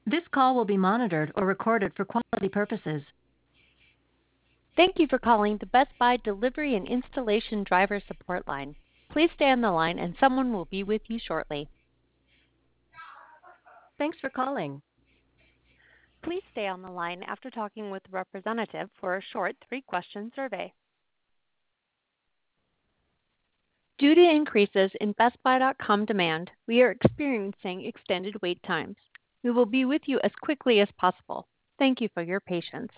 This call will be monitored or recorded for quality purposes. Thank you for calling the Best Buy Delivery and Installation Driver Support Line. Please stay on the line and someone will be with you shortly. Thanks for calling. Please stay on the line after talking with a representative for a short 3-question survey. Due to increases in BestBuy.com demand, we are experiencing extended wait times. We will be with you as quickly as possible. Thank you for your patience.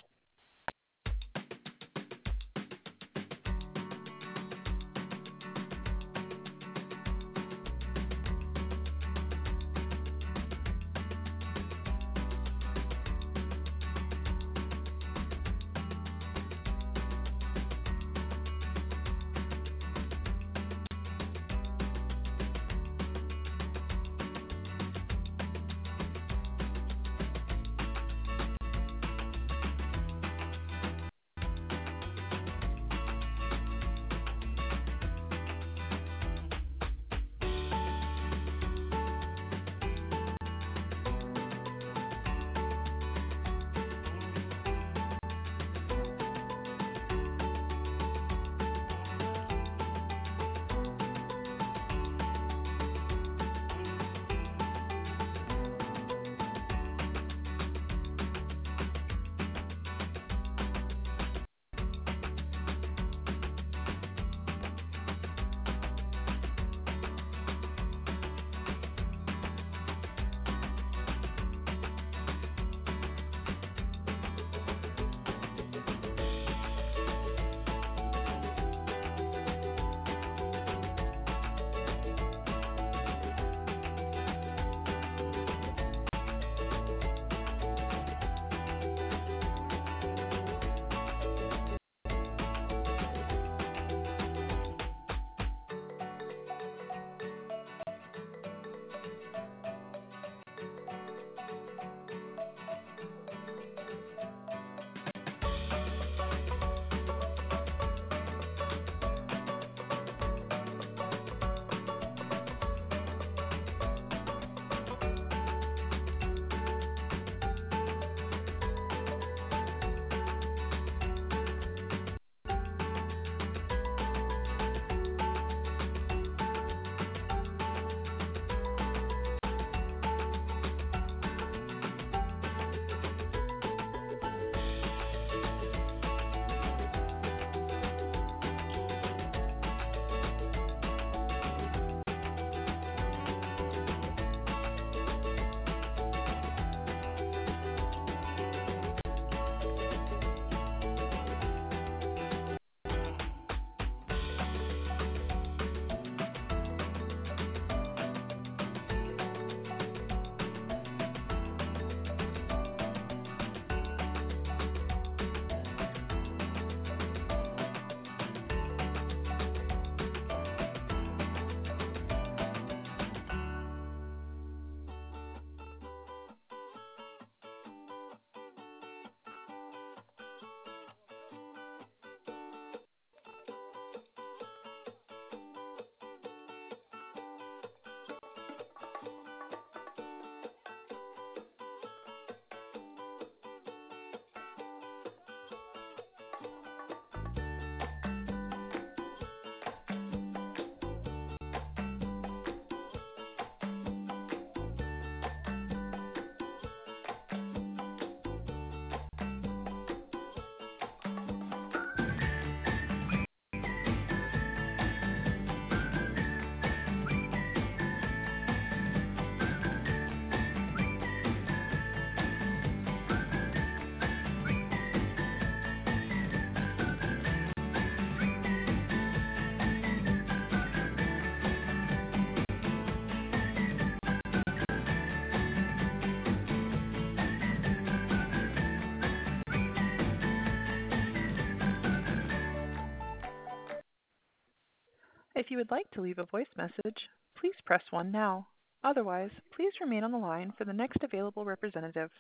If you would like to leave a voice message, please press 1 now. Otherwise, please remain on the line for the next available representative.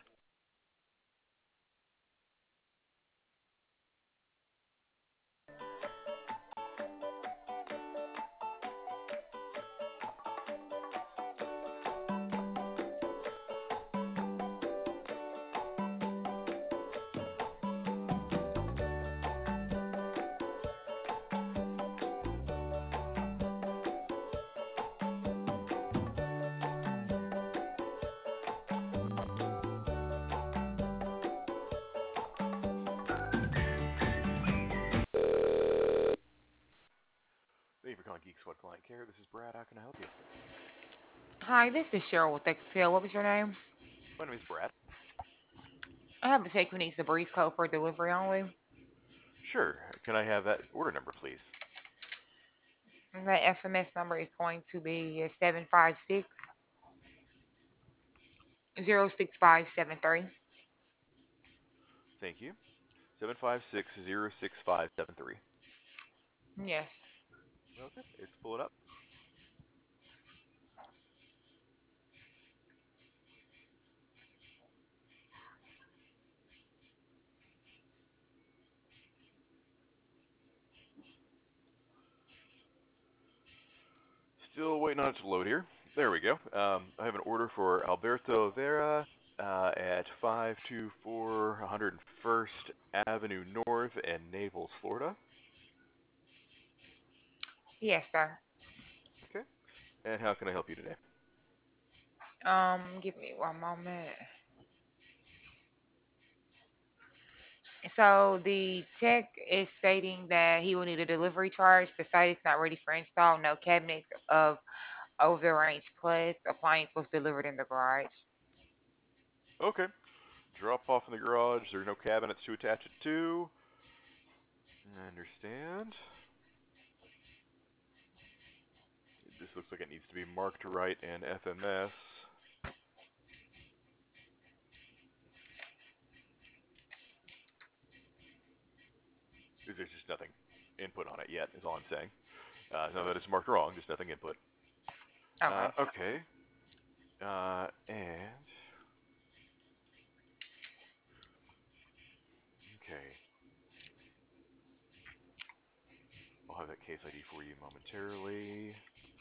How can I help you? Hi, this is Cheryl with Excel. What was your name? My name is Brad. I have to take who needs the brief code for delivery only. Sure. Can I have that order number, please? That SMS number is going to be 756-06573. Thank you. 756-06573. Yes. Okay, it's pulling up. Still waiting on it to load here. There we go. I have an order for Alberto Vera at 524 101st Avenue North in Naples, Florida. Yes, sir. Okay. And how can I help you today? Give me one moment. So the tech is stating that he will need a delivery charge. The site is not ready for install. No cabinets of over the range plus appliance was delivered in the garage. Okay. Drop off in the garage. There are no cabinets to attach it to. I understand. This looks like it needs to be marked right in FMS. There's just nothing input on it yet, is all I'm saying. Not that it's marked wrong, just nothing input. Okay. Okay. And okay, I'll have that case ID for you momentarily.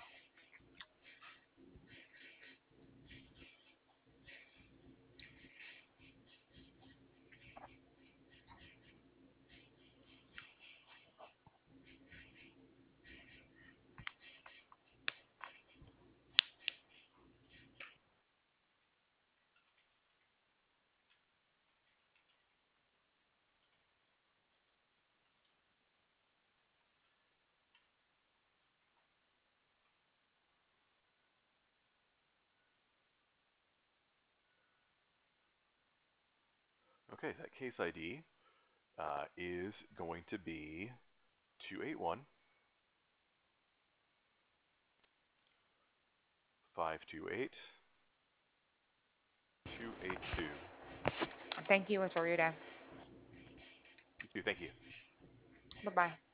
Okay, that case ID is going to be 281 528 282. Thank you. Enjoy your day. You too, thank you. Bye bye.